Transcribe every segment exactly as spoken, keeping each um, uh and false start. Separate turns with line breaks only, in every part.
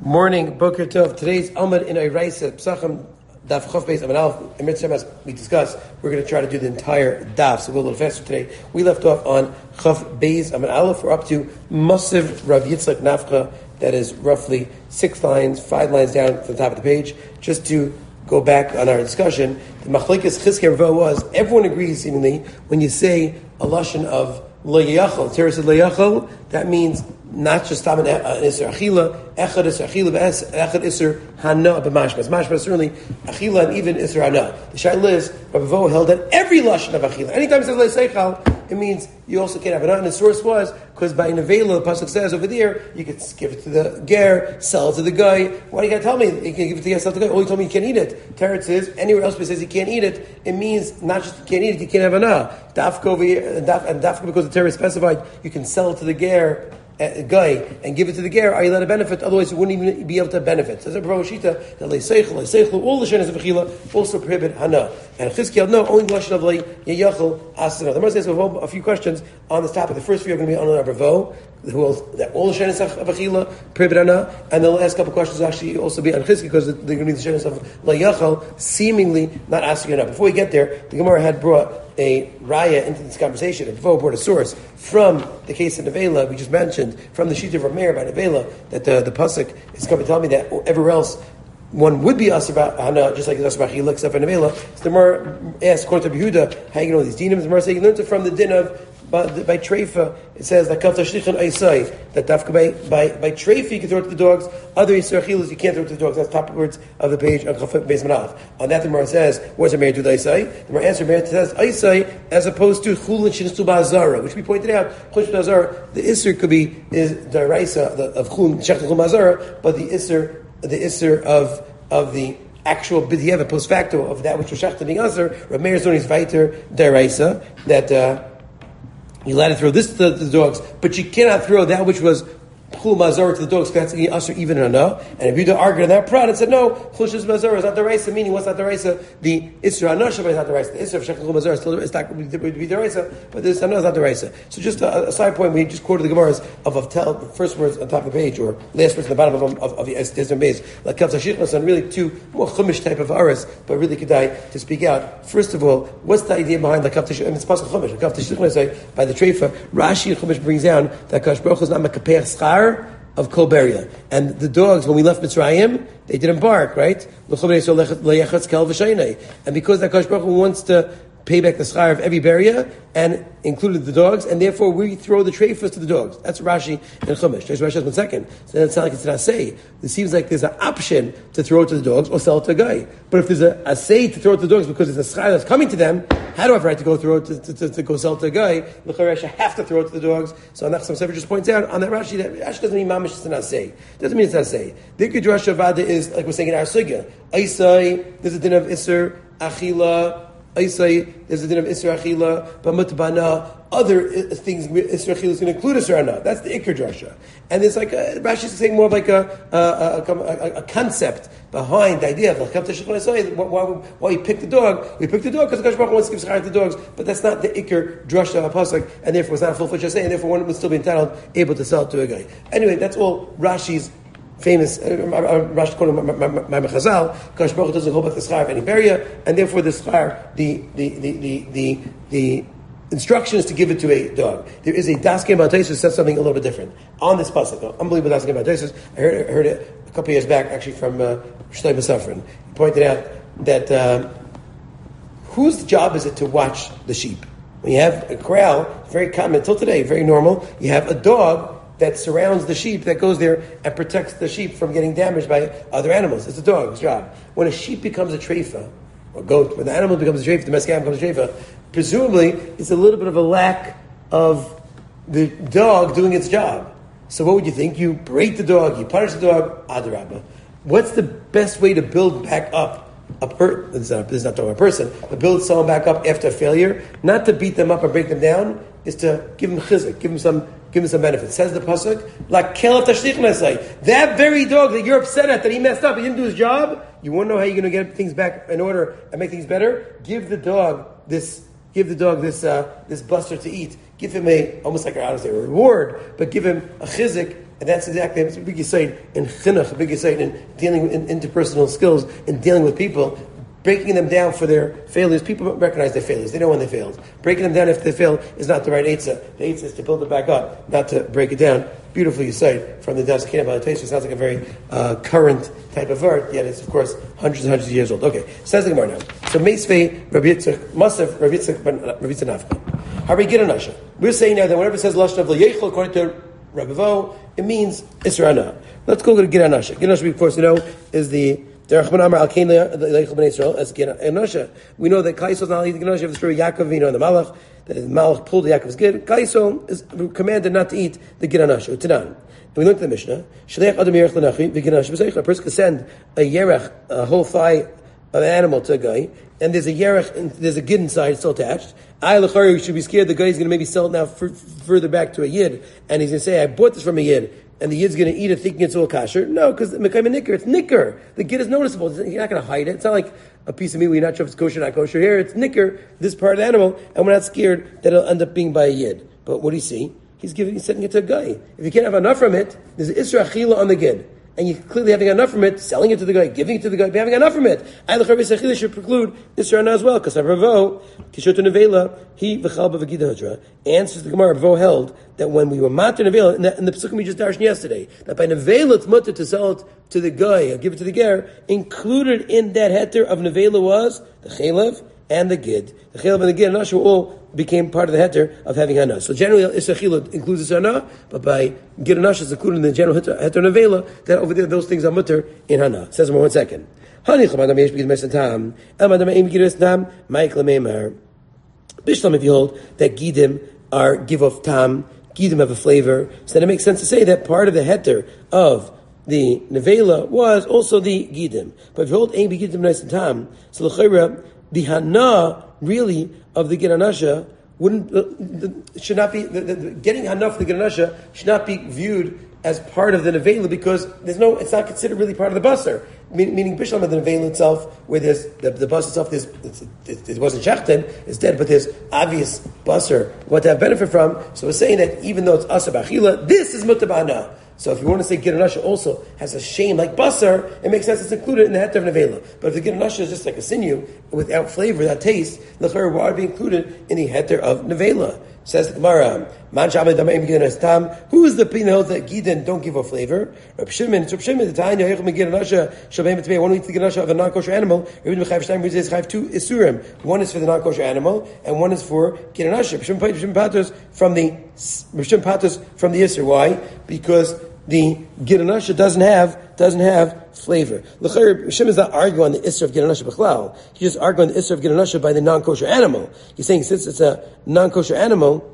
Morning, Boker Tov. Today's Amud in Eiraisa, Psachim, Daf Chof Beis Amud Aleph. In Mitzvah, as we discussed, we're going to try to do the entire Daf, so we'll go a little faster today. We left off on Chof Beis Amud Aleph. We're up to Masiv Rav Yitzchak Nafcha. That is roughly six lines, five lines down from the top of the page. Just to go back on our discussion, the Machlekes Chizkiah Ravo was, everyone agrees seemingly, when you say a lashon of Lo Yachol, Torah said Lo Yachol, that means not just Tam an Isser Achila, Echad Isser Achila, Echad Isser Hana b'mashmas. Mashmas certainly Achila and even Isser Hana. The Shaila is, Rabbi Vo held that every lashon of Achila. Anytime it says Leiseichal, it means you also can't have it. And the source was because by Nevela, the pasuk says over there, you could give it to the ger, sell it to the guy. Why do you got to tell me you can give it to the guy, sell it to the guy? Oh, you told me you can't eat it. Teretz says anywhere else it says you can't eat it. It means not just you can't eat it, you can't have Hana. Dafka over here, and Dafka because the Torah specified you can sell it to the ger. A guy and give it to the ger, are you allowed to benefit? Otherwise, you wouldn't even be able to benefit. So, Rabbi Shita, that leiseichel, leiseichel, all the shenas of achila also prohibit hana. And Chizkiah, no, only the lashon of leiyachel asana. The Gemara says we have a few questions on this topic. The first few are going to be on Rabbi Vo, who will that all the shenas of achila prohibit hana, and the last couple of questions will actually also be on Chizkiah because they're going to be the shenas of leiyachel, seemingly not asking hana. Before we get there, the Gemara had brought a raya into this conversation. If Vo brought a source from the case of Nevela, we just mentioned, from the sheet of Rameir by Nevela, that the, the pasuk is going to tell me that everywhere else one would be asur about hana, just like it's asur b'achila, except for Nevela. So the Gemara asks, according to Yehuda, how you know these dinim? The Gemara says, you learned it from the din of by, by treifa. It says that kavta shlichan aisai, that dafka by by by treifa you can throw it to the dogs. Other yisur achilas you can't throw it to the dogs. That's top words of the page on Chafet Beis Amud Aleph. On that the Gemara says, what does a mayor do with aisai? The Gemara answer, mayor says aisai as opposed to chulin shinistu ba'azara, which we pointed out. Chulin shinistu ba'azara, the isur could be is daraisa of chulin shech chulin ba'azara, but the isur the isur of of the actual b'diavad post facto of that which was shechted being azar. Rav Meir is only vayter daraisa that. Uh, You're allowed to throw this to the dogs, but you cannot throw that which was chul mazar to the dogs because that's usher even or no. And if you do argue on that prod and said no, chul shiz mazar is not the raisa, meaning what's not the raisa? The isra hanashav is not the raisa. The isra of shechul chul mazar is still it's not going to be the raisa, but this hana is not the raisa. So just a, a side point, we just quoted the Gemara's of Avtel, the first words on top of the page or last words on the bottom of of, of the Esdezim Beis, like kav tashichnas on really two more chumash type of aras, but really kedai to speak out. First of all, what's the idea behind the kav tashichnas? I mean, it's pasuk chumash. Kav tashichnas say by the treifa. Rashi and chumash brings down that Kadosh Baruch Hu is not mekapeach schar of Kolberia. And the dogs, when we left Mitzrayim, they didn't bark, right? And because that Kadosh Baruch Hu wants to pay back the schar of every beria, and included the dogs, and therefore we throw the treifas to the dogs. That's Rashi and Chumash. There's Rashi one second. So then it sounds like it's an asay. It seems like there's an option to throw it to the dogs or sell it to a guy. But if there's an asay to throw it to the dogs because it's a schar that's coming to them, how do I have a right to go throw it to, to, to, to go sell it to a guy? The Rashi have to throw it to the dogs. So Nachum Sefer just points out on that Rashi that Rashi doesn't mean mamish it's an asay. Doesn't mean it's an asay. The Drasha Vada is like we're saying in our sugya. Aisai, there's a din of Isser, Achila. I say there's a din of Isra Achila, but Mutbana, other things Isra Achila is going to include Isra Hana. That's the Iker Drasha. And it's like, a, Rashi is saying more of like a, a, a, a, a concept behind the idea of why, why we pick the dog. We pick the dog because the Kadosh Baruch Hu wants to give schar to the dogs, but that's not the Iker Drasha of Pasuk, and therefore it's not a full-fledged say, and therefore one would still be entitled, able to sell it to a guy. Anyway, that's all Rashi's famous, uh, Rashi quoted my Chazal, Kadosh Baruch Hu doesn't hold back the schar of any beria, and therefore the schar, the the the the the, the instruction is to give it to a dog. There is a Daskem B'Taisus that says something a little bit different on this pasuk. Unbelievable Daskem B'Taisus. I heard, I heard it a couple of years back, actually from uh, Shlomo Safran. He pointed out that uh, whose job is it to watch the sheep? When you have a corral, very common until today, very normal. You have a dog that surrounds the sheep, that goes there and protects the sheep from getting damaged by other animals. It's a dog's job. When a sheep becomes a treifa, or goat, when the animal becomes a treifa, the domestic animal becomes a treifa, presumably it's a little bit of a lack of the dog doing its job. So what would you think? You berate the dog, you punish the dog, adarabba. What's the best way to build back up a per? This is not, this is not talking about a person, but build someone back up after a failure, not to beat them up or break them down, is to give them chizuk, give them some Give him some benefit. Says the pasuk, like kelef tashlich mesai. That very dog that you're upset at that he messed up, he didn't do his job. You want to know how you're going to get things back in order and make things better? Give the dog this. Give the dog this uh, this buster to eat. give him a, almost like I don't say a reward, but give him a chizik, and that's exactly, it's a big yisaid in chinuch, a big yisaid in dealing with in, interpersonal skills, in dealing with people, breaking them down for their failures. People recognize their failures. They know when they failed. Breaking them down if they fail is not the right eitzah. The eitzah is to build it back up, not to break it down. Beautiful yisaid from the Das Kina Balatesha. Sounds like a very uh, current type of art, yet it's, of course, hundreds and hundreds of years old. Okay, says the Gemara now. So, Meisvei, Rabbi Yitzchak, Masav, Rabbi Yitzchak, Rabbi Yitzchak Nafka. How we get a nasha? We're saying now that whenever it says Lashon of L'Yechel, according to Rabbi Vo, it means Isra'ana. Let's go to Gid Anasha. Gid Anasha, we of course know, is the Derech Ben Amar Al Kain L'Yechel Ben Israel as Gid Anasha. We know that Kaisel is not only the Gid Anasha of the story of Yaakov, you know, and the Malach, that the Malach pulled Yaakov's Gid. Kaisel is commanded not to eat the Gid Anasha, Tanan. And we learned in the Mishnah, Shleich Adam Yerech L'Nachi, the Gid Anasha B'Seichel. A person can send a Yerech, a whole thigh of an animal to a guy, and there's a Yerech, and there's a Gid inside, still attached. I, L'Chari, should be scared the guy is going to maybe sell it now f- further back to a Yid, and he's going to say, I bought this from a Yid, and the Yid's going to eat it thinking it's all kosher. No, because Mekayim Nicker, it's Nicker. The Gid is noticeable. You're not going to hide it. It's not like a piece of meat where you're not sure if it's kosher or not kosher. Here, it's Nicker, this part of the animal, and we're not scared that it'll end up being by a Yid. But what do you see? He's giving, he's sending it to a guy. If you can't have enough from it, there's an Isra Achila on the Gid. And you're clearly having enough from it, selling it to the guy, giving it to the guy, having enough from it. And the Chavis Achila should preclude Isra as well, because Ravo, Kishotu Nevela, he v'chal b'vagida hadra, answers the Gemara. Ravo held that when we were matir Nevela, in the, in the Pesukim we just darshan yesterday, that by Nevela it's mutter to sell it to the guy, or give it to the ger, included in that heter of Nevela was the Chelev and the Gid. The Chelev and the Gid, Anasha all became part of the heter of having Hana. So generally, Isachila includes Hana, but by Gid Anasha is included in the general heter, heter Nevela, that over there, those things are mutter in Hana. It says in one second. Bishlam, if you hold that Gidim are give of tam, Gidim have a flavor, so then it makes sense to say that part of the heter of the Nevela was also the Gidim. But if you hold Ein Gidim nice and tam, so l'chayra, the Hana really of the Gid Anasha wouldn't uh, the, should not be the, the, the, getting Hana for the Gid Anasha should not be viewed as part of the Nevela because there's no it's not considered really part of the Basar. Meaning, meaning Bishlam of the Nevela itself, where there's the, the Basar itself, there's, it's, it, it wasn't Shachten, it's dead, but there's obvious Basar what to have benefit from. So we're saying that even though it's Asa B'Achila, this is Mutabana. So if you want to say Gid Anasha also has a shame like Basar, it makes sense it's included in the heter of Nevela. But if the Gid Anasha is just like a sinew, without flavor, without taste, the L'chayr would be included in the heter of Nevela. Says the Gemara, who is the pinot that Gidin don't give a flavor? Reb Shimon, Reb Shimon, the Tanya, Yechim Gid Anasha, Shabem B'Tmei, one eats the Gid Anasha of a non-kosher animal, Rebbe B'Chayv Shtayim says Chayv two Isurim. One is for the non-kosher animal, and one is for Gid Anasha. Reb Shimon Patos from the, Reb Shimon Patos from the Isur. Why? Because the Gid Anasha doesn't have doesn't have flavor. L'chayr, Shem is not arguing on the Isser of Gid Anasha b'chlal. He's just arguing the Isser of Gid Anasha by the non-kosher animal. He's saying since it's a non-kosher animal,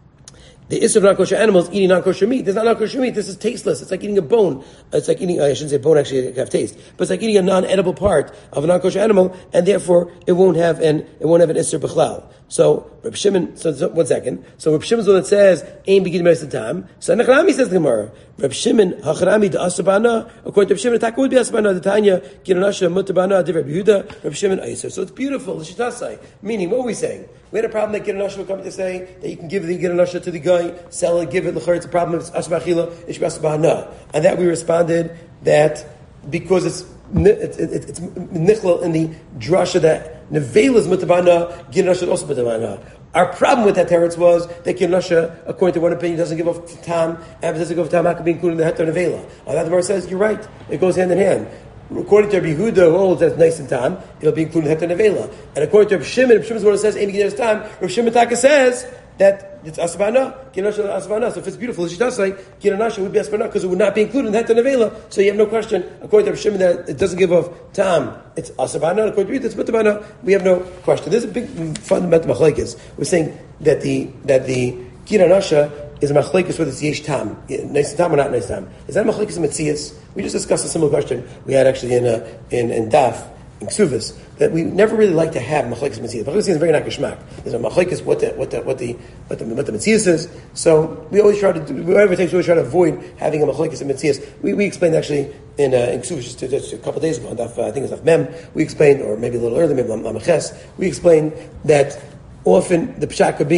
the Isser of non-kosher animal is eating non-kosher meat. There's not non-kosher meat. This is tasteless. It's like eating a bone. It's like eating, I shouldn't say bone actually it have taste, but it's like eating a non-edible part of a non-kosher animal, and therefore it won't have an, it won't have an Isser b'chlal. So, Reb Shimon, so, so one second. So Reb Shimon's the one that says, Ein B'Gidim Eres Tam. So Nachrami says the Gemara, Reb Shimon, Hachrami de Asabana, according to Reb Shimon, Taka would be Asabana, the Tanya, Gid Anasha, Mutabana, Div Reb Yehuda, Reb Shimon, Aiser. So it's beautiful, the Shittasai. Meaning, what are we saying? We had a problem that Gid Anasha would come to say that you can give the Gid Anasha to the guy, sell it, give it, l'chayr, it's a problem, it's Asabachila, it's Asabana. And that we responded that because it's It's, it's, it's nichlal in the drasha that Nevela is mutabana, Gid Anasha is also mutabana. Our problem with that teretz was that Gid Anasha, according to one opinion, doesn't give off tam, and if it doesn't give off tam, how can be included in the heter Nevela? On that, the Gemara says, you're right, it goes hand in hand. According to Rabbi Yehuda, who holds that it's nice and tam, it'll be included in the heter Nevela. And according to Rabbi Shimon, Rabbi Shimon's one that says, Ein B'Gidim Eres Tam, Rabbi Shimon Taka says that it's asabana, Gid Anasha asabana. So if it's beautiful, it's just like Gid Anasha would be asabana because it would not be included in the heter Nevela. So you have no question. According to Rabbi Shimon, that it doesn't give off tam, it's asabana. According to Rita, it's mutabana. We have no question. There's a big fundamental machlekes. We're saying that the that the Gid Anasha is a machlekes whether it's yesh tam, nice tam or not nice tam. Is that a machlekes in Metzias? We just discussed a similar question we had actually in uh, in in Daf. In Ksuvas, that we never really like to have machlekes mitzvahs. Machlekes is very not geshmak. There's a machlekes what the what the what the what the what the mitzvahs is. So we always try to do. Whatever it takes, we always try to avoid having a machlekes and mitzvahs. We we explained actually in uh, in Ksuvas just, just a couple of days ago. On Daf, uh, I think it's Daf Mem. We explained, or maybe a little earlier, maybe Lamaches. We explained that often the pshat could be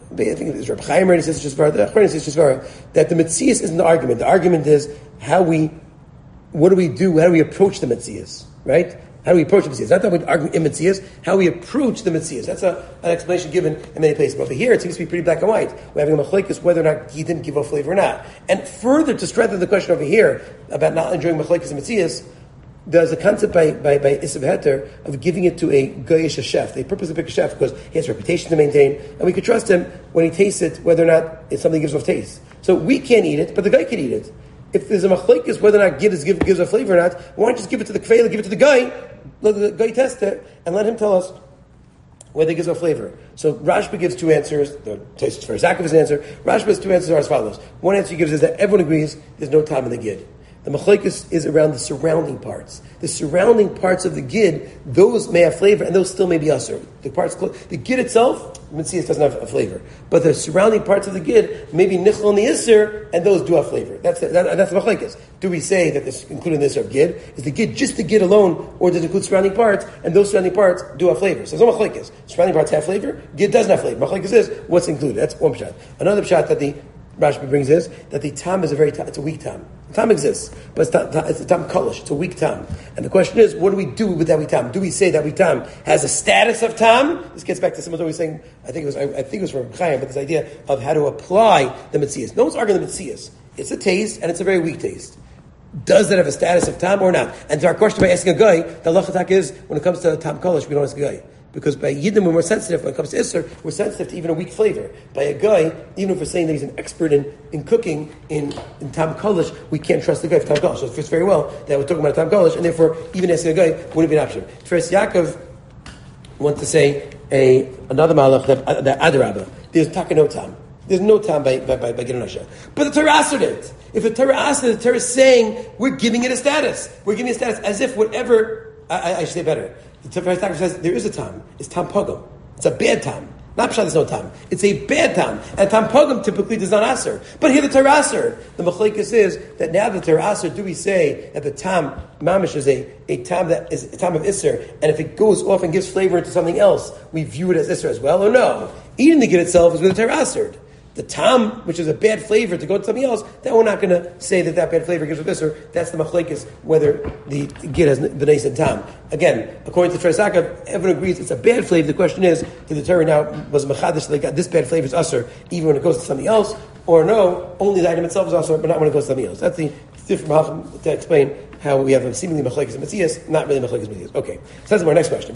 I think it's Reb Chaim already says Shesvara, the Achronim says Shesvara, that the Metzias isn't the argument. The argument is how we, what do we do, how do we approach the Metzias, right? How do we approach the Metzias? Not that we argue in Metzias, how we approach the Metzias. That's a, an explanation given in many places. But over here, it seems to be pretty black and white. We're having a machlekes whether or not he didn't give a flavor or not. And further, to strengthen the question over here about not enjoying machlekes and Metzias, there's a concept by by, by Isav Heter of giving it to a goyish chef. They purposely pick a chef because he has a reputation to maintain, and we could trust him when he tastes it, whether or not it's something gives off taste. So we can't eat it, but the guy can eat it. If there's a machlekes whether or not gives gives, gives a flavor or not, why don't you just give it to the kveila, give it to the guy, let the guy test it, and let him tell us whether it gives a flavor. So Rashba gives two answers. The taste for Zakhav's answer. Rashba's two answers are as follows. One answer he gives is that everyone agrees there's no time in the gid. The machlekes is around the surrounding parts. The surrounding parts of the gid, those may have flavor, and those still may be usher. The parts, the gid itself, Metzias doesn't have a flavor, but the surrounding parts of the gid may be nichol and the isser, and those do have flavor. That's the, that, that's the machlekes. Do we say that this, including the isser of gid, is the gid just the gid alone, or does it include surrounding parts, and those surrounding parts do have flavor? So there's no machlekes. Surrounding parts have flavor. Gid doesn't have flavor. Machlekes is what's included. That's one pshat. Another pshat that the Rashba brings is that the tam is a very tam, it's a weak tam. The tam exists, but it's, tam, it's a tam kolish, it's a weak tam. And the question is, what do we do with that weak tam? Do we say that weak tam has a status of tam? This gets back to someone always saying, I think it was I, I think it was from Chaim, but this idea of how to apply the Metzias. No one's arguing the Metzias. It's a taste, and it's a very weak taste. Does that have a status of tam or not? And to our question by asking a guy, the lachatak is, when it comes to tam kolish, we don't ask a guy. Because by Yiddim, we're more sensitive. When it comes to Isser, we're sensitive to even a weak flavor. By a guy, even if we're saying that he's an expert in, in cooking, in, in Tam Kolish, we can't trust the guy for Tam Kolish. So it fits very well that we're talking about Tam Kolish, and therefore, even asking a guy wouldn't be an option. First, Yaakov wants to say a, another malach, that, that Adarabba. There's taka no tam. There's no tam by, by, by, by Gidon. But the Torah answered it. If the Torah asked it, the Torah is saying, we're giving it a status. We're giving it a status as if whatever, I, I, I should say better. The Torah says there is a tam. It's tam pogum. It's a bad tam. Not pshat. There's no tam. It's a bad tam. And tam pogum typically does not aser. But here the Torah aser. The machlekes is that now the Torah aser, do we say that the tam mamish is a, a tam that is a tam of iser, and if it goes off and gives flavor into something else, we view it as iser as well, or no? Eating the gid itself is with the Torah aser. The tam, which is a bad flavor, to go to something else, that we're not going to say that that bad flavor gives with iser. That's the machlekes, whether the gid has the nice and tam. Again, according to Tresaka, everyone agrees it's a bad flavor. The question is, did the Torah now was machadish like this bad flavor is usher, even when it goes to something else, or no, only the item itself is usher, but not when it goes to something else. That's the different halachim to explain how we have a seemingly machlekes and metzias, not really machlekes and metzias. Okay, so that's our next question.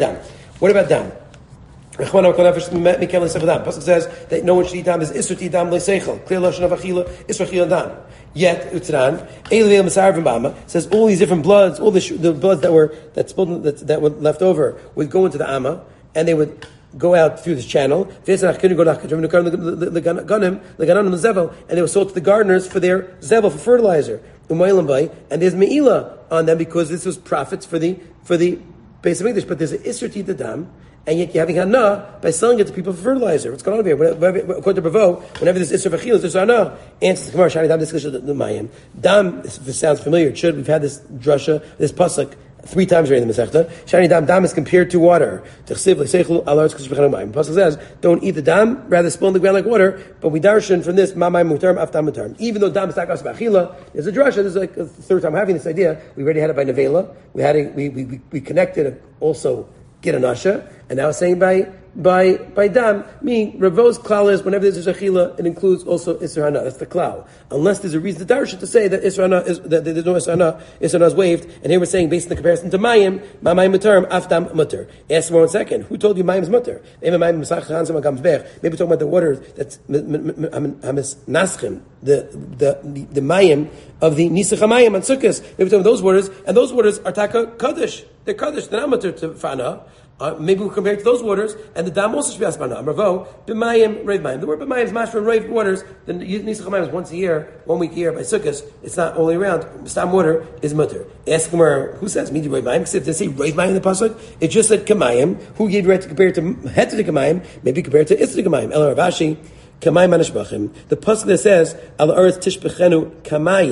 What about dam? Pasuk says that no one should eat dam is isur ti dam leiseichel. Clear lashon of achila isur achila dam. Yet Utzran Eilei Masarvim Bama says all these different bloods, all the, sh- the bloods that were that, spilled, that that were left over would go into the amma, and they would go out through this channel. And they were sold to the gardeners for their zevel, for fertilizer. And there's meila on them because this was profits for the for the base of English. But there's an isur ti dam. And yet you're having hana by selling it to people for fertilizer. What's going on here? According to Bravo, whenever this isser v'chil, there's hana. Answers the Gemara, shani dam discussion the mayim. Dam, if it sounds familiar, it should. We've had this drasha, this pasuk three times already in the Masechta. Shani dam, dam is compared to water. Pasuk says, don't eat the dam, rather spill on the ground like water. But we darshan from this, mamay mutarm, aftam mutarm. Even though dam is takas b'achila, there's a drasha. This is like the third time having this idea. We already had it by nevela. We had it, we we we connected also get an asha, and now it's saying by by by dam, meaning Ravo's klal is whenever there's a shechila, it includes also isra hana. That's the klal. Unless there's a reason to darsha to say that isra hana is that there's no isra hana, isra hana is waived, and here we're saying based on the comparison to mayim, mamayim mutarm, afdam mutar. Ask for one second, who told you mayim is mutar? Maybe we're talking about the water that's naschim, the the the, the mayim of the nisach hamayim and sukkahs. Maybe we're talking about those waters, and those waters are taka kaddish. They're kaddish. They're not mutar to fana. Uh, maybe we'll compare it to those waters, and the dam also should be asmana. Ravo b'mayim reiv mayim. The word b'mayim is mashma reiv waters. The nisach hamayim is once a year, one week a year by sukkahs. It's not all year round. Stam water is mutter. Ask Gemara, who says midi reiv mayim? Because if they say reiv mayim in the pasuk, it just said kamayim. Who gave right to compare it to heter kamayim? Maybe compare it to isra kamayim. El Ravashi. Kamayim anashbachim. The pasuk that says al earth tishbechenu kamayim.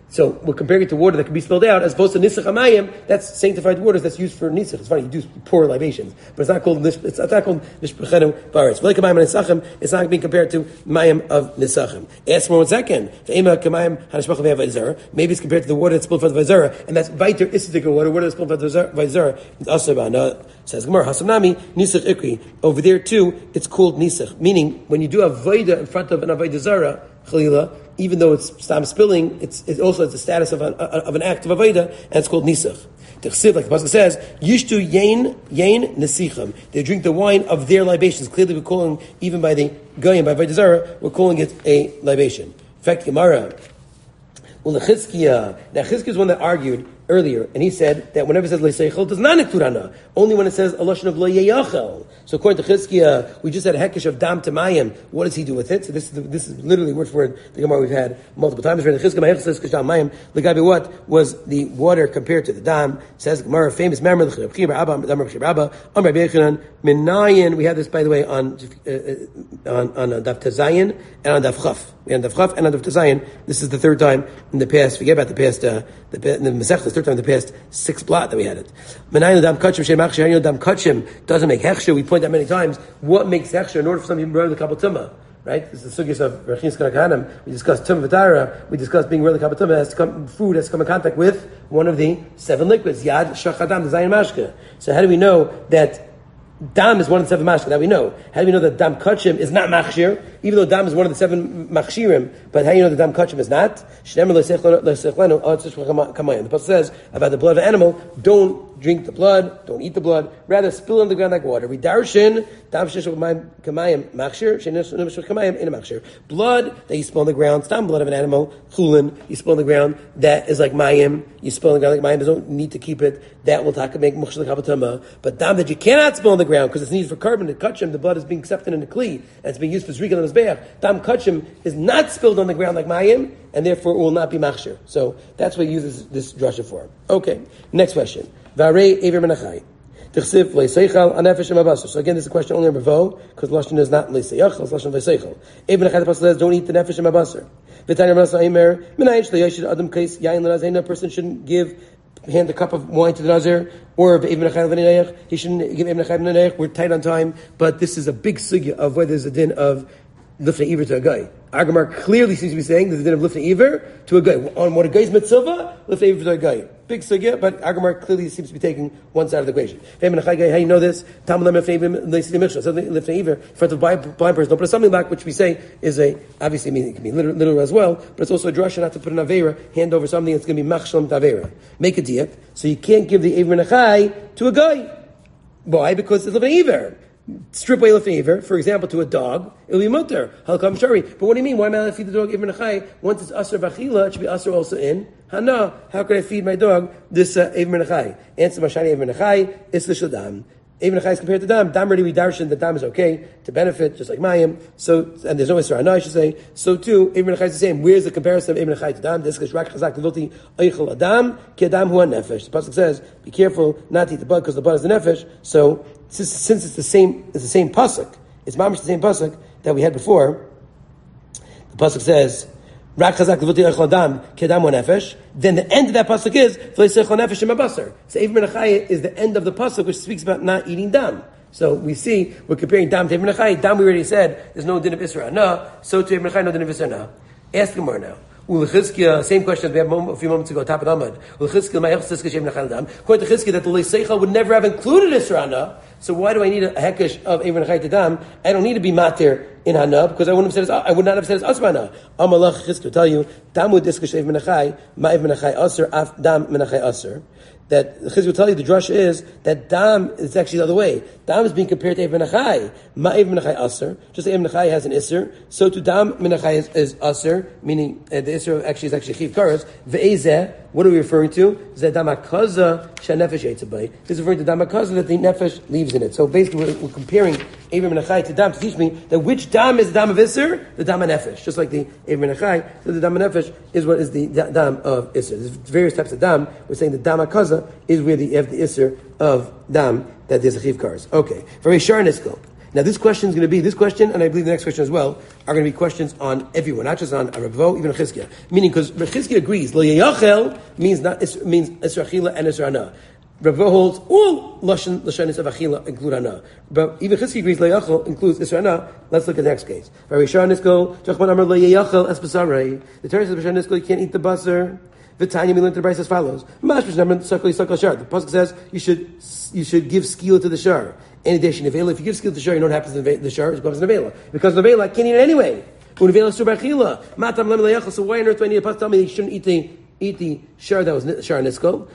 So we're comparing it to water that can be spilled out, as opposed to nisach hamayim. That's sanctified waters that's used for nisach. It's funny, you do pour libations, but it's not called it's not called nishpechenu baris. V'lei kamayim nisachim. It's not being compared to mayim of nisachim. Ask for one second. Maybe it's compared to the water that's spilled for the vayzara, and that's vayter isitika water, water that's spilled for the vayzara. It's asabana. Says Gemara, Hasamnami, Nisach Ikri. Over there too, it's called Nisach. Meaning, when you do a Vaida in front of an Avodah Zara, Chalila, even though it's stam spilling, it's, it also has the status of an, of an act of Avodah, and it's called Nisach. T'chsiv, like the Pasuk says, Yishtu Yain, Yain Nesicham. They drink the wine of their libations. Clearly we're calling, even by the Goyim, by Avodah Zara, we're calling it a libation. In fact, Gemara, well, Chizkiah, now Chizkiah is one that argued earlier, and he said that whenever it says leiseichel, it does not include hana. Only when it says a lashon of lo yeyachel. So according to Chizkiah, we just had a hekesh of dam tamayim. What does he do with it? So this is the, this is literally word for word the Gemara we've had multiple times. The Chizkiah mayach says kisham mayim. Legabi what was the water compared to the dam? Says Gemara, famous memory. Minayin. We have this by the way on uh, on on uh, Daf Tazayin and on Daf Chaf. We have Daf Chaf and on Daf Tazayin. This is the third time in the past. Forget about the past. Uh, the the Masechta. Third time in the past six blot that we had it. Menayin dam kachim shemachshir. Hayin dam kachim doesn't make hechsher. We point out many times. What makes hechsher in order for something to be the kabel tumah? Right? This is the sugyas of Rechin Skanakanam. We discussed tum v'tara. We discussed being really kabel tumah has to come. Food has to come in contact with one of the seven liquids. Yad shachadam the zayin mashka. So how do we know that dam is one of the seven mashka? That we know. How do we know that dam kachim is not machshir? Even though dam is one of the seven machshirim, but how do you know that dam kachim is not? The Pasuk says about the blood of an animal, don't drink the blood, don't eat the blood, rather spill on the ground like water. We darshin, dam kamayim machshir, kamayim in a machshir. Blood that you spill on the ground, it's not blood of an animal, chulin, you spill on the ground, that is like mayim, you spill on the ground like mayim, there's no need to keep it, that will take make mukhshal kabatama. But dam that you cannot spill on the ground, because it's needed for carbon, to kachim, the blood is being accepted in the kli, and it's being used for zrika on the mizbeach. Dam kachim is not spilled on the ground like mayim, and therefore it will not be machshir. So that's what he uses this drasha for. Okay, next question. Varei Ever Menachai. Tichsiv leiseichel anefesh emabasar. So again, this is a question only in Ravo, because lashon is not leiseichel, it's lashon leiseichel. Ever Menachai, the Pasuk says, don't eat the nefesh emabasar. V'tanya Ramasa Eimer Menayish leYashid Adam Kais Yain LeNazir. A person shouldn't give hand a cup of wine to the Nazir, or Ever Menachai L'Neiach. He shouldn't give Ever Menachai L'Neiach. We're tight on time, but this is a big sugya of whether there's a din of lifnei iver to a guy. Agamar clearly seems to be saying there's a din of lifnei iver to a guy. On what a guy's mitzvah, lifnei iver to a guy. Big sugya, but Agamar clearly seems to be taking one side of the equation. How you know this? Tam lem lifnei iver in front of blind person. Don't put a something back, which we say is a obviously I mean it can be literal, literal as well, but it's also a drasha not to put an avera hand over something that's going to be machshalim avera. Make a diet, so you can't give the iver menachai to a guy. Why? Because it's lifnei iver. Strip away lifnei iver, for example, to a dog, it'll be mutter. Halakam shari. But what do you mean? Why am I allowed to feed the dog iver nechai? Once it's asr v'achila, it should be asr also in hana. How could I feed my dog this uh, iver nechai? Answer mashani iver nechai. It's the shadam. Iver nechai is compared to dam. Dam already we darshan that dam is okay to benefit, just like mayim. So and there's no isra hana, I should say. So too, iver nechai is the same. Where's the comparison of iver nechai to dam? This is rak chazak levilti eichel adam ki adam hu nefesh. The pasuk says, be careful not to eat the blood because the blood is the nefesh. So Since, since it's the same, it's the same pasuk. It's mamish the same pasuk that we had before. The pasuk says, "Rak chazak levuti echol adam kedam nefesh." Then the end of that pasuk is v'leisechol nefesh imabasar. So Ever Menachai is the end of the pasuk which speaks about not eating dam. So we see we're comparing dam to Ever Menachai. Dam we already said there's no din of isra na. So to Ever Menachai no din of isra na. Ask him more now. Ulechizkiah, same question we had a few moments ago, Tapad Ahmad. Ulechizkiah, my According to Chizkiah, that the Leiseichel would never have included Isra'ana, so why do I need a hekesh of Ever Nechai to Dam? I don't need to be matir in Hana, because I wouldn't have said I would not have said it's Asmana. Amalach Chizkiah tell you, Dam would diskash Ever Nechai, Ma Ever Nechai Aser, Af Dam Menachai Aser. That Chizkiah will tell you the drush is that dam is actually the other way. Dam is being compared to Ever Menachai. Ma Ever Menachai aser. Just like Ever Menachai has an iser, so to dam Menachai is, is aser, meaning uh, the iser actually is actually chiv karas. Ve'ezeh, what are we referring to? Zeh dam hakaza shenefesh yitzabay. This is referring to dam hakaza that the nefesh leaves in it. So basically, we're, we're comparing Ever Menachai to dam to teach me that which dam is the dam of iser, the dam of nefesh. Just like the Ever Menachai, so the dam of nefesh is what is the dam of iser. There's various types of dam. We're saying the dam hakaza is where the, you have the iser of dam that there's a chiv karas. Okay, very sharniskal. Now this question is going to be, this question, and I believe the next question as well, are going to be questions on everyone, not just on Ravo, even on Chizkiah. Meaning, because Chizkiah agrees, Lo Yachel means not, means Isra Achila and Isra Ana. Ravo holds all Lashon, Lashonis of Achila include Ana. But even Chizkiah agrees, Lo Yachel includes Isra Ana. Let's look at the next case. The Torah says, B'Shar Nisko, you can't eat the basar. V'tanya, we learned the Bryce as follows. The pasuk says you should you should give skila to the shar. Any day, if you give skila to the shar, you know what happens to the shar? It becomes nevela. Because nevela can't eat it anyway. So why on earth do I need a pasuk tell me you shouldn't eat the eat the shar that was shar nisko?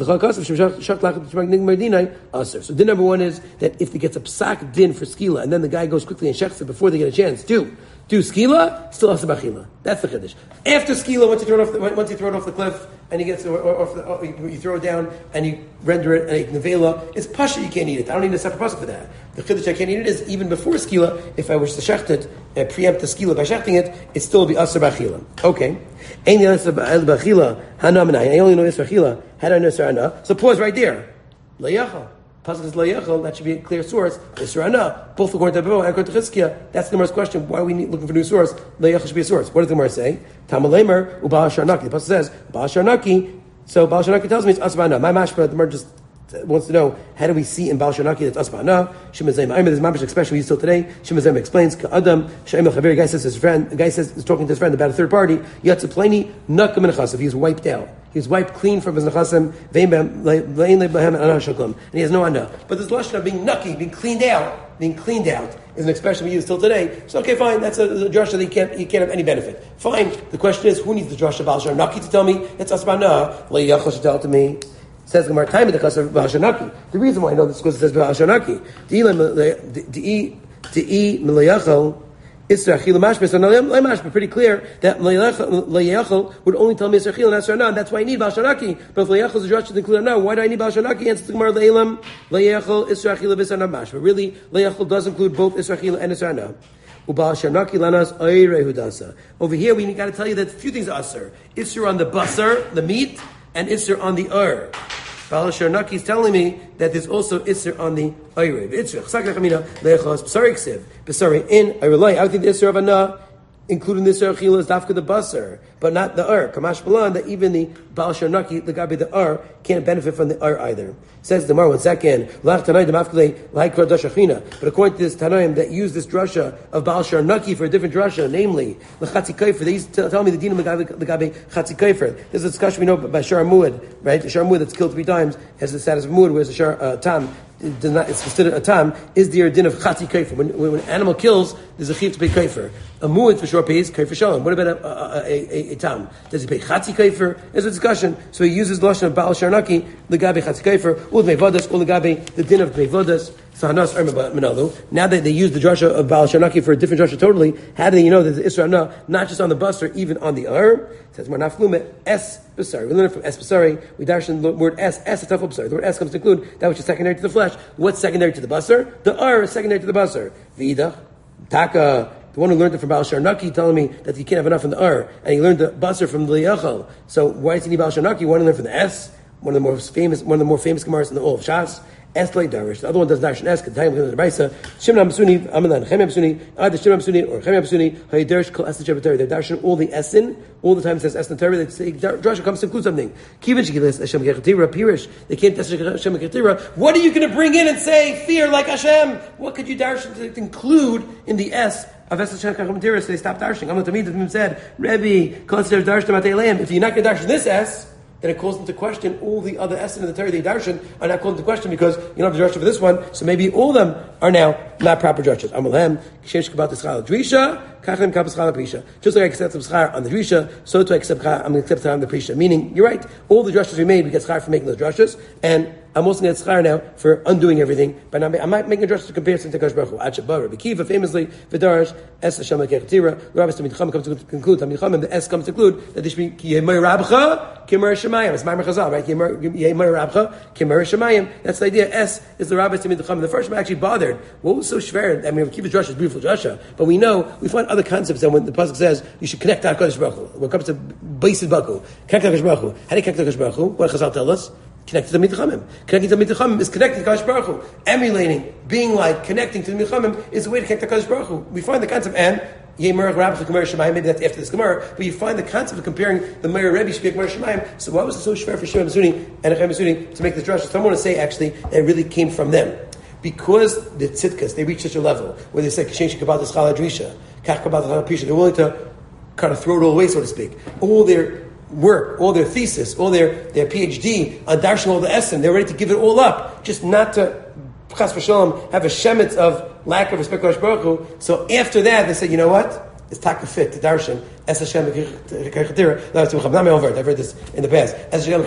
So din number one is that if it gets a psak din for skila, and then the guy goes quickly and shechs it before they get a chance, do. Do skila, still has bachila. That's the chiddush. After skila, once you throw it off, the, once you throw it off the cliff and you get or, or, off the, or you throw it down and you render it a nevela, it's pasha. You can't eat it. I don't need a separate pasuk for that. The chiddush I can't eat it is even before skila. If I wish to shecht it, uh, preempt the skila by shechting it, it still will be aser bachila. Okay. Ain't aser bachila hanamanai. I only know aser bachila. How do I know aser ana? So pause right there. Layachal. Pasuk is Layachal, that should be a clear source. Isra Ana, both according to Ravo and according to Chizkiah. That's the Gemara's question. Why are we looking for a new source? Layachal should be a source. What does the Gemara say? Tamalemer, Ubal Sharnaki. The Pasuk says, Ubal Sharnaki. So Baal Sharnaki tells me it's Asbana. My mashma, the Gemara just wants to know, how do we see in Baal Sharnaki that's Asbana? Shemazayim. I remember this mamash expression we use still today. Shemazayim explains, Ka'adam, Sha'im al-Chavir, guy says to his friend, the guy says, is talking to his friend about a third party, Yatzaplani, Nakam Nechasav. He was wiped out. He was wiped clean from his nechasim, and he has no ana. But this lashon of being nucky, being cleaned out, being cleaned out, is an expression we use till today. So okay, fine, that's a, a drasha that he can't, he can't have any benefit. Fine. The question is, who needs the drasha Baal Sharnaki to tell me it's asbana? Le'yachal should tell it to me. Says Gemara, time of the chassav Baal Sharnaki. The reason why I know this is because it says Baal Sharnaki. De'i me'leyachal. Isra Achila Mashma, so Mashma, pretty clear that Layachal would only tell me Isra Achila and Isra Ana, and that's why I need Baal Sharnaki. But if Layachal is a drasha to include Ana, why do I need Baal Sharnaki? Answer the Gemara, Leilam, Layachal, Isra Achila, Isra Ana Mashma. Really, Layachal does include both Isra Achila and Isra Ana. Ubal Sharnaki Lanas Ayre Hudasa. Over here, we got to tell you that a few things are Asr. Isra on the basar, the meat, and Isra on the Ur. Baal Sharnaki is telling me that there's also Isser on the Ayrev. Isser, Chasakra Chamina, Lechos, B'sari Ksiv, B'sari in Ayrelai. I would think the Isser of Ana, including the Isser of Chila, is Dafka the Basar, but not the Ur. Kamash Balan, that even the Baal Sharnaki, the Gabi the Ur, can't benefit from the Ur either. Says the Mar, one second, Lach Tanai Demafkele, like Kardash Achina. But according to this Tanaim that use this drasha of Baal Sharnaki for a different drasha, namely, L'chatzi Kaifer, they used to tell me the Din of the Gabi Chatzi Kaifer. There's a discussion we know by Shar Muad, right? The Shar Muad that's killed three times has the status of Muad, whereas the Shar uh, Tam, does not, it's considered a tam, is the din of chatzi kaifer. When, when, when an animal kills, there's a chiv to pay kaifer. A muad for sure pays kaifer shalom. What about a, a, a, a, a tam? Does he pay chatzi kaifer? There's a discussion. So he uses the lashon of Baal Sharnaki, the gabi chatzi kaifer, ul meivodas, ul gabi, the din of meivodas. Sahanas erma menalu. Now that they use the drasha of Baal Sharnaki for a different drasha totally, how do you know that the Isra Ana, not just on the bus or even on the Ur? It says, Marnaflume, S Basari. We learn it from S Basari. We dash in the word S, S is tough Basari. The word S comes to include that which is secondary to the flesh. What's secondary to the basar? The Ur is secondary to the basar. V'idach, Taka, the one who learned it from Baal Sharnaki telling me that you can't have enough in the Ur, and he learned the basar from the Yachal. So why does he need Baal Sharnaki? One learned from the S, one of the more famous, one of the more famous Gemaras in the Ol of Shas. Es like Darish. The other one does Darish and Es. The time of the Raisa. Shimon Amsuni, Amalan, Chem Amsuni, either Shimon Amsuni or Chem Amsuni. Hay Darish kol Es Jebetari. They're Darishing all the Esin. All the time it says Es Natari. They say Darish comes to include something. Kivin Shigilis Hashem Kechatira Pirish. They can't test Hashem Kechatira. What are you going to bring in and say fear like Hashem? What could you Darish to include in the S? Of Es Hashem Kechatira? So they stopped Darishing. Amar Tamid Tamim said, Rebbe, consider Darish Tamatei Leim. If you're not going to Darish this S, then it calls into question all the other essence in the Torah they darshan are not called into question because you don't have the drasha for this one, so maybe all of them are now not proper drashas. Amalem, kishesh kabat eschal drisha, kachem kabat eschal prisha. Just like I accept the schar on the drisha, so to accept I'm going to accept on the prisha. Meaning, you're right. All the drashas we made, we get schar for making those drashas, and I'm also going to get schar now for undoing everything. But not, I'm not making a drasha to comparison to Kadosh Baruch Hu. Achabar, Rabbi Kiva famously v'darash es Hashem lekechatira. The Rabbis Tamid Chacham comes to conclude. Tamid Chacham the S comes to conclude that this means ki yemay rabcha kimar shemayim. It's Ma'amar Chazal, right? Yemay rabcha kimar shemayim. That's the idea. S is the Rabbis Tamid Chacham. The first one actually bothered. What was so shver? I mean, Kiva's drasha is beautiful drasha, but we know we find other concepts that when the pasuk says you should connect to Kadosh Baruch Hu. When it comes to Beisid Baku, connect to Kadosh Baruch Hu. How do you connect to Kadosh Baruch Hu? What Chazal tell us? Connected to the Mitachamim. Connecting to the Mitachamim is connecting to Kadosh Baruch Hu. Emulating, being like, connecting to the Mitachamim is a way to connect to Kadosh Baruch Hu. We find the concept, and Yemer Rabbah Gemara Shemayim. Maybe that's after this Gemara, but you find the concept of comparing the Meir Rebbe Shpiach Gemara Shemayim. So why was it so schwer for Shimon Masuni and Echem Masuni to make this drasha? Someone to say actually that it really came from them. Because the tzidkas, they reach such a level where they say, Kishen Shekabal T'Schal Adrisha, Kach Kabal T'Schal Pisha, they're willing to kind of throw it all away, so to speak. All their work, all their thesis, all their, their PhD on Darshan, all the Essen, they're ready to give it all up, just not to, Chas v'shalom, have a shemitz of lack of respect for Baruch Hu. So after that, they said, you know what? It's taka fit to Darshan, Es Hashem Kechatira, not my own word, I've read this in the past, Es Hashem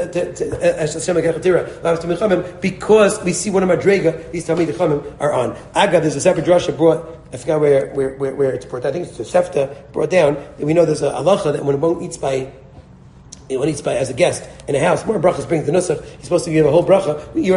Kechatira, because we see one of Madrega, these Talmid Chachamim are on. Agav, there's a separate drasha brought, I forgot where, where, where, where it's brought, I think it's to Sefta, brought down, and we know there's a halacha that when one eats by when he eats by as a guest in a house, more brachas brings the nusach. He's supposed to give a whole bracha. You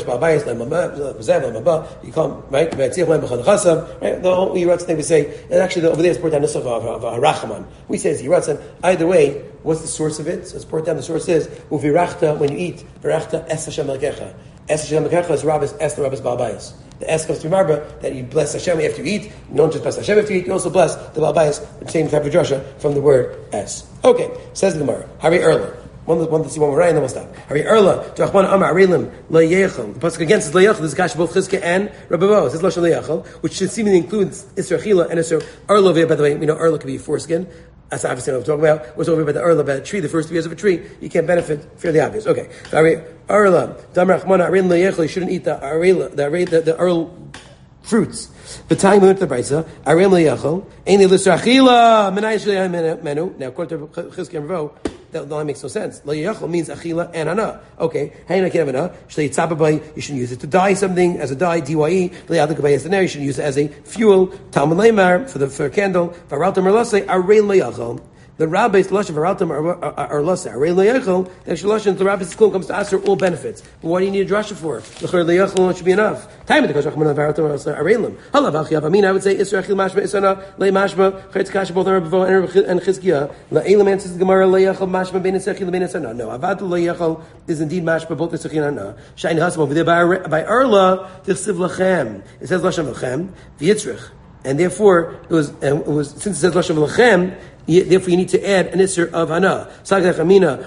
come right, right. The whole yiratz thing we say, and actually the, over there it's brought down nusach of, of, of harachaman. We say it's yiratz. Either way, what's the source of it? So it's brought down. The source is uvirachta when you eat virachta es Hashem lekecha. Es Hashem lekecha is rabbis es the rabbis ba'abayis. The S comes to remember that you bless Hashem after you eat. You don't just bless Hashem after you eat, you also bless the Balbayis, the same type of drasha from the word S. Okay, says the Gemara. Hari Erla. One, one to see one more right, and then we'll stop. Hari Erla. Drachman Amar Arilim La Yechel. The pasuk against is La Yechel. This is Gash both Chizke and Rabbi Bo. It says Lashon La Yechel, which should seemingly includes Isra Chila and Isra Erla. By the way, we know Erla could be foreskin. That's obviously what I'm talking about. We're talking about the Erla, about a tree, the first two years of a tree. You can't benefit, fairly obvious. Okay. Hari Erla. Dam Rachman Arin La Yechel. You shouldn't eat the Arila, the the, the Erl fruits. The time we went to the Brisa, Arim liyachol, Eini l'srachila, menai shleim menu. Now, according to Chizki and Ravo, that line makes no sense. Liyachol means achila and ana. Okay, hey, I can't have ana. Shlei tzababay, you shouldn't use it to dye something as a dye. D Y E. Liyadukabay as the you shouldn't use it as a fuel. Talmud leimar for the for a candle. Varaltam erlasei arim liyachol. The rabbis lashon varaltam erlasei arim liyachol. The lashon the rabbis school comes to ask for all benefits. But what do you need a drasha for? L'chor liyachol should be enough. Time because Rachman varaltam erlasei arim. Halav achiyav. I mean, I would say Isra achil mashma isana le mashma chayitz kasha both Rabbi Vo and Chizkiah. La'elam answers the Gemara liyachol mashma bein esechil bein esana. No, avad liyachol is indeed mashma both esechil and ana. Shayin hasam over there by by Erla tichsiv lachem. It says lashon lachem v'yitzrich, and therefore it was it was since it says lashon lachem. Therefore, you need to add an isser of hana. Since it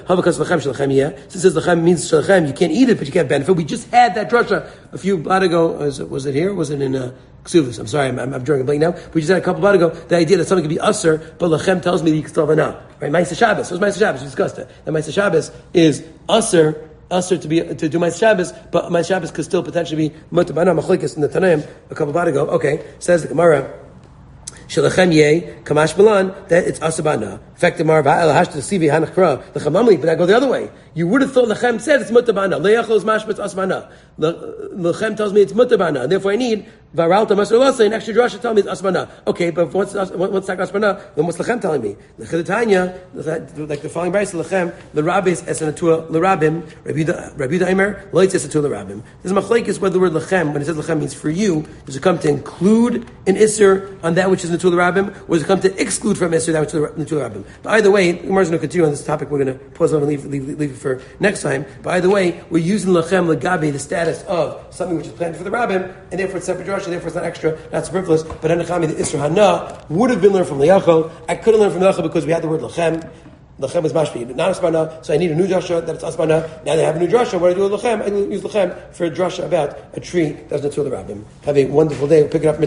says lechem means lechem, you can't eat it, but you can't benefit. We just had that drasha a few blot ago. Was it, was it here? Was it in uh, Ksuvas? I'm sorry, I'm, I'm, I'm drawing a blank now. We just had a couple blot ago the idea that something could be usser, but lechem tells me that you can still have hana. Right? Ma'aseh Shabbos. What's Ma'aseh Shabbos? We discussed it. That Ma'aseh Shabbos is usser. Usher to be to do my Shabbos, but my Shabbos could still potentially be mutabana machlekes in the Tanaim a couple blot ago. Okay, says the Gemara. Shalachem ye kamash milan that it's asabana. In fact, the Gemara ba'al hash to sivi hanachra lechamamli, but I go the other way. You would have thought lechem said it's mutabana. Leyachol is mashma, it's asabana. Lechem tells me it's mutabana. Therefore, I need varalta masur lasa. An extra drasha tell me it's asabana. Okay, but what's what's that asabana? Then what's lechem telling me? Lechedetanya, like the following brayso, lechem the rabbis esanatua lerabim Rabbi Yehuda Aimer loitz esatua lerabim. There's a machlekes whether the word lechem when it says lechem means for you does it come to include an isser on that which is natul lerabim, or does it come to exclude from isser that which is natul lerabim? But either way, the Gemara is going to continue on this topic. We're going to pause on and leave, leave, leave it for next time. But either way, we're using lechem legabi, the status of something which is planned for the rabbim, and therefore it's separate drasha, therefore it's not extra, not superfluous. But anachami, the isra hana would have been learned from leyachol. I couldn't learn from leyachol because we had the word lechem. Lechem is mashpi, but not asbana. So I need a new drasha that it's asbana. Now they have a new drasha. What do I do with lechem? I use lechem for a drasha about a tree that's natul the rabbim. Have a wonderful day. We'll pick it up.